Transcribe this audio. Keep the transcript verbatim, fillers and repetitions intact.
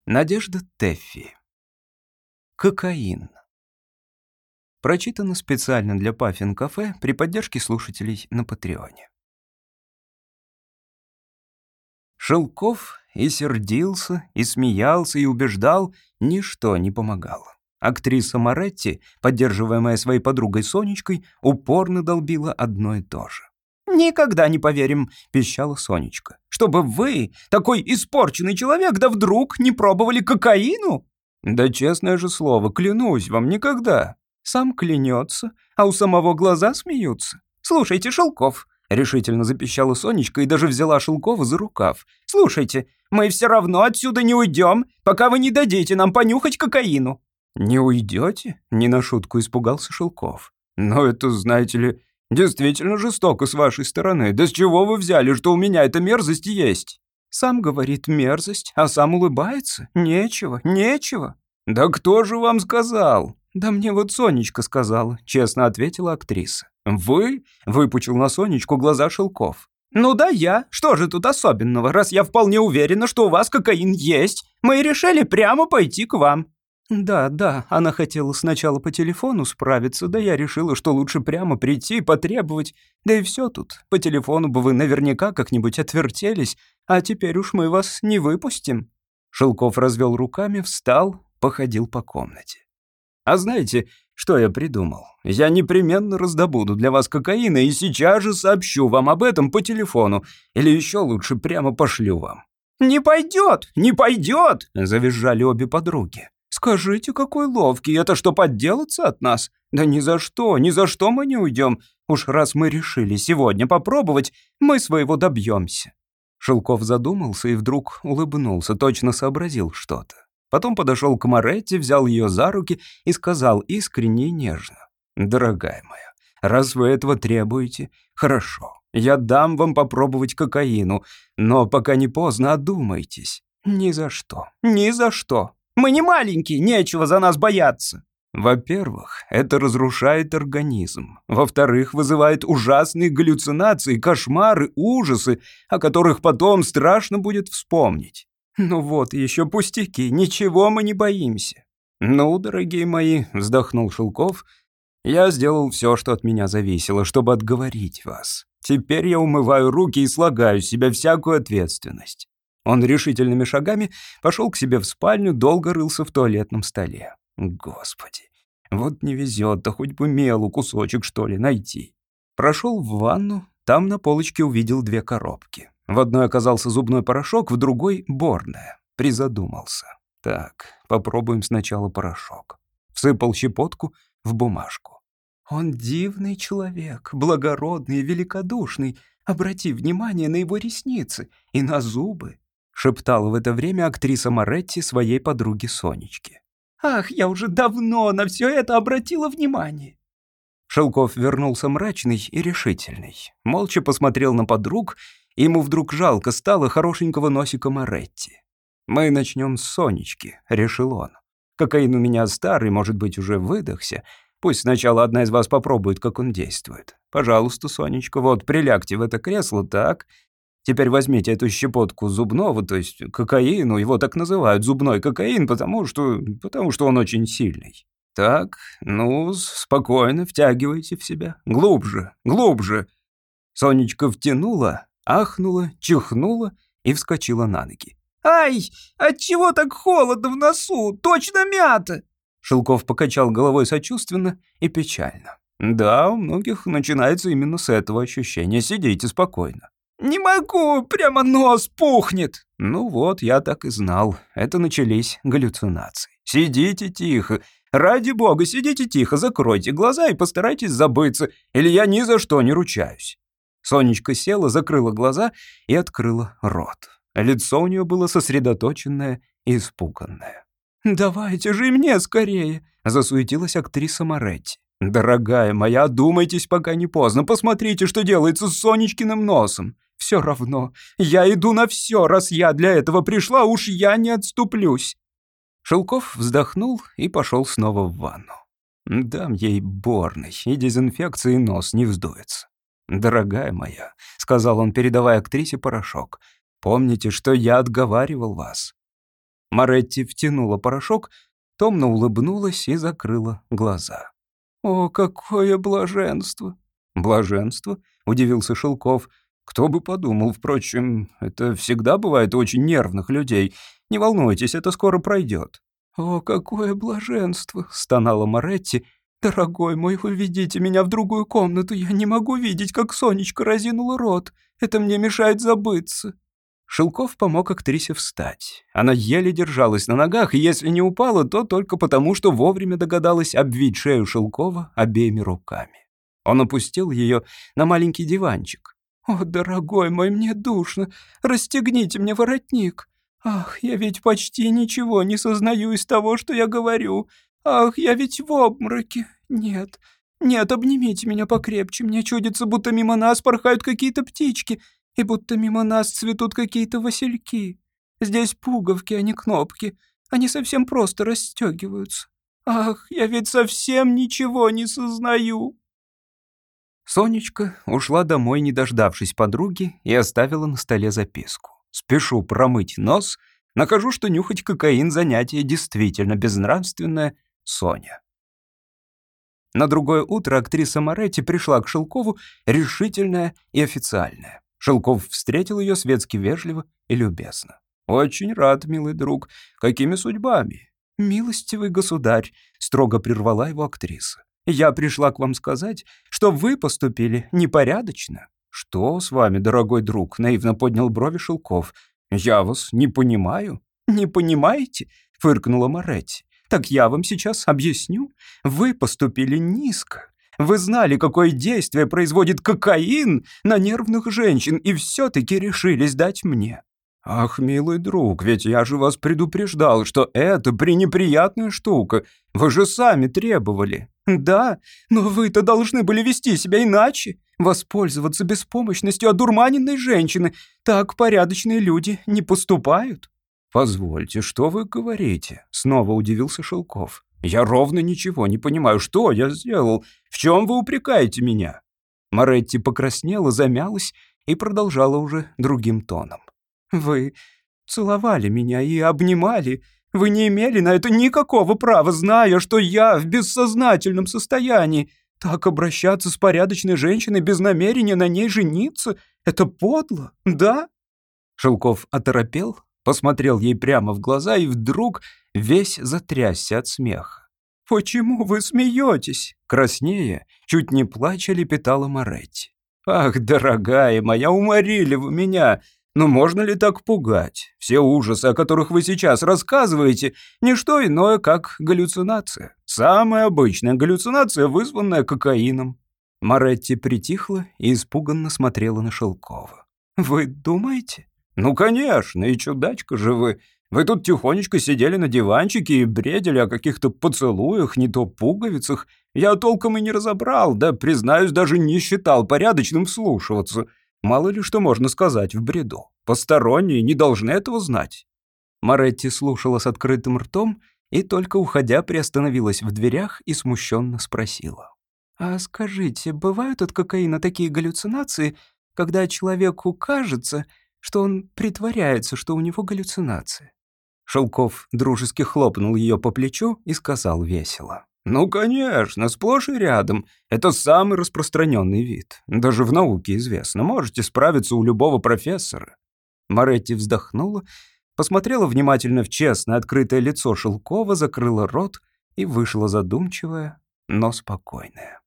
Надежда Тэффи. Кокаин. Прочитано специально для Паффин Кафе при поддержке слушателей на Патреоне. Шелков и сердился, и смеялся, и убеждал, ничто не помогало. Актриса Моретти, поддерживаемая своей подругой Сонечкой, упорно долбила одно и то же. «Никогда не поверим», — пищала Сонечка, «чтобы вы, такой испорченный человек, да вдруг не пробовали кокаину?» «Да честное же слово, клянусь вам, никогда». Сам клянется, а у самого глаза смеются. «Слушайте, Шелков», — решительно запищала Сонечка и даже взяла Шелкова за рукав. «Слушайте, мы все равно отсюда не уйдем, пока вы не дадите нам понюхать кокаину». «Не уйдете?» — не на шутку испугался Шелков. «Но это, знаете ли, действительно жестоко с вашей стороны. Да с чего вы взяли, что у меня эта мерзость есть?» Сам говорит мерзость, а сам улыбается. Нечего, нечего. «Да кто же вам сказал?» «Да мне вот Сонечка сказала», — честно ответила актриса. «Вы?» — выпучил на Сонечку глаза Шелков. «Ну да я. Что же тут особенного, раз я вполне уверена, что у вас кокаин есть? Мы и решили прямо пойти к вам». «Да, да, она хотела сначала по телефону справиться, да я решила, что лучше прямо прийти и потребовать. Да и все тут. По телефону бы вы наверняка как-нибудь отвертелись, а теперь уж мы вас не выпустим». Шелков развел руками, встал, походил по комнате. «А знаете, что я придумал? Я непременно раздобуду для вас кокаина и сейчас же сообщу вам об этом по телефону, или еще лучше прямо пошлю вам». «Не пойдет, не пойдет!» — завизжали обе подруги. «Скажите, какой ловкий, это что, подделаться от нас? Да ни за что, ни за что мы не уйдем. Уж раз мы решили сегодня попробовать, мы своего добьемся». Шелков задумался и вдруг улыбнулся, точно сообразил что-то. Потом подошел к Моретти, взял ее за руки и сказал искренне и нежно: «Дорогая моя, раз вы этого требуете, хорошо, я дам вам попробовать кокаину, но пока не поздно, одумайтесь. Ни за что, ни за что. Мы не маленькие, нечего за нас бояться». Во-первых, это разрушает организм. Во-вторых, вызывает ужасные галлюцинации, кошмары, ужасы, о которых потом страшно будет вспомнить. «Ну вот, еще пустяки, ничего мы не боимся». «Ну, дорогие мои», — вздохнул Шелков, «я сделал все, что от меня зависело, чтобы отговорить вас. Теперь я умываю руки и слагаю с себя всякую ответственность». Он решительными шагами пошел к себе в спальню, долго рылся в туалетном столе. Господи, вот не везет-то, хоть бы мелу кусочек, что ли, найти. Прошел в ванну, там на полочке увидел две коробки. В одной оказался зубной порошок, в другой — борная. Призадумался. Так, попробуем сначала порошок. Всыпал щепотку в бумажку. Он дивный человек, благородный и великодушный. Обрати внимание на его ресницы и на зубы. Шептала в это время актриса Моретти своей подруге Сонечке. «Ах, я уже давно на все это обратила внимание». Шелков вернулся мрачный и решительный. Молча посмотрел на подруг, и ему вдруг жалко стало хорошенького носика Моретти. «Мы начнем с Сонечки», — решил он. «Кокаин у меня старый, может быть, уже выдохся. Пусть сначала одна из вас попробует, как он действует. Пожалуйста, Сонечка, вот прилягте в это кресло, так. Теперь возьмите эту щепотку зубного, то есть кокаину, его так называют, зубной кокаин, потому что, потому что он очень сильный. Так, ну, спокойно втягивайте в себя. Глубже, глубже». Сонечка втянула, ахнула, чихнула и вскочила на ноги. «Ай, отчего так холодно в носу? Точно мята!» Шелков покачал головой сочувственно и печально. «Да, у многих начинается именно с этого ощущения. Сидите спокойно». «Не могу, прямо нос пухнет». «Ну вот, я так и знал. Это начались галлюцинации. Сидите тихо. Ради бога, сидите тихо, закройте глаза и постарайтесь забыться, или я ни за что не ручаюсь». Сонечка села, закрыла глаза и открыла рот. Лицо у нее было сосредоточенное и испуганное. «Давайте же и мне скорее», — засуетилась актриса Моретти. «Дорогая моя, одумайтесь, пока не поздно. Посмотрите, что делается с Сонечкиным носом. Все равно. Я иду на все, раз я для этого пришла, уж я не отступлюсь». Шелков вздохнул и пошел снова в ванну. Дам ей борный, и дезинфекции нос не вздуется. «Дорогая моя», — сказал он, передавая актрисе порошок, — «помните, что я отговаривал вас». Моретти втянула порошок, томно улыбнулась и закрыла глаза. «О, какое блаженство!» «Блаженство?» — удивился Шелков. «Кто бы подумал, впрочем, это всегда бывает у очень нервных людей. Не волнуйтесь, это скоро пройдет». «О, какое блаженство!» — стонала Моретти. «Дорогой мой, уведите меня в другую комнату. Я не могу видеть, как Сонечка разинула рот. Это мне мешает забыться». Шелков помог актрисе встать. Она еле держалась на ногах, и если не упала, то только потому, что вовремя догадалась обвить шею Шелкова обеими руками. Он опустил ее на маленький диванчик. «О, дорогой мой, мне душно. Расстегните мне воротник. Ах, я ведь почти ничего не сознаю из того, что я говорю. Ах, я ведь в обмороке. Нет, нет, обнимите меня покрепче. Мне чудится, будто мимо нас порхают какие-то птички, и будто мимо нас цветут какие-то васильки. Здесь пуговки, а не кнопки. Они совсем просто расстегиваются. Ах, я ведь совсем ничего не сознаю». Сонечка ушла домой, не дождавшись подруги, и оставила на столе записку. «Спешу промыть нос. Нахожу, что нюхать кокаин — занятие действительно безнравственное. Соня». На другое утро актриса Моретти пришла к Шелкову решительная и официальная. Шелков встретил ее светски вежливо и любезно. «Очень рад, милый друг. Какими судьбами?» «Милостивый государь», — строго прервала его актриса. «Я пришла к вам сказать, что вы поступили непорядочно». «Что с вами, дорогой друг?» — наивно поднял брови Шелков. «Я вас не понимаю». «Не понимаете?» — фыркнула Моретти. «Так я вам сейчас объясню. Вы поступили низко. Вы знали, какое действие производит кокаин на нервных женщин, и все-таки решились дать мне». «Ах, милый друг, ведь я же вас предупреждал, что это пренеприятная штука. Вы же сами требовали». «Да, но вы-то должны были вести себя иначе, воспользоваться беспомощностью одурманенной женщины. Так порядочные люди не поступают». «Позвольте, что вы говорите?» — снова удивился Шелков. «Я ровно ничего не понимаю. Что я сделал? В чем вы упрекаете меня?» Моретти покраснела, замялась и продолжала уже другим тоном. «Вы целовали меня и обнимали. Вы не имели на это никакого права, зная, что я в бессознательном состоянии. Так обращаться с порядочной женщиной без намерения на ней жениться — это подло, да?» Шелков оторопел, посмотрел ей прямо в глаза и вдруг весь затрясся от смеха. «Почему вы смеетесь?» Краснея, чуть не плача, лепетала Моретти. «Ах, дорогая моя, уморили вы меня! Но можно ли так пугать? Все ужасы, о которых вы сейчас рассказываете, не что иное, как галлюцинация. Самая обычная галлюцинация, вызванная кокаином». Моретти притихла и испуганно смотрела на Шелкова. «Вы думаете?» «Ну, конечно, и чудачка же вы. Вы тут тихонечко сидели на диванчике и бредили о каких-то поцелуях, не то пуговицах. Я толком и не разобрал, да, признаюсь, даже не считал порядочным вслушиваться. Мало ли что можно сказать в бреду. Посторонние не должны этого знать». Моретти слушала с открытым ртом и, только уходя, приостановилась в дверях и смущенно спросила. «А скажите, бывают от кокаина такие галлюцинации, когда человеку кажется, что он притворяется, что у него галлюцинации?» Шелков дружески хлопнул ее по плечу и сказал весело. «Ну, конечно, сплошь и рядом. Это самый распространенный вид. Даже в науке известно. Можете справиться у любого профессора». Моретти вздохнула, посмотрела внимательно в честное открытое лицо Шелкова, закрыла рот и вышла задумчивая, но спокойная.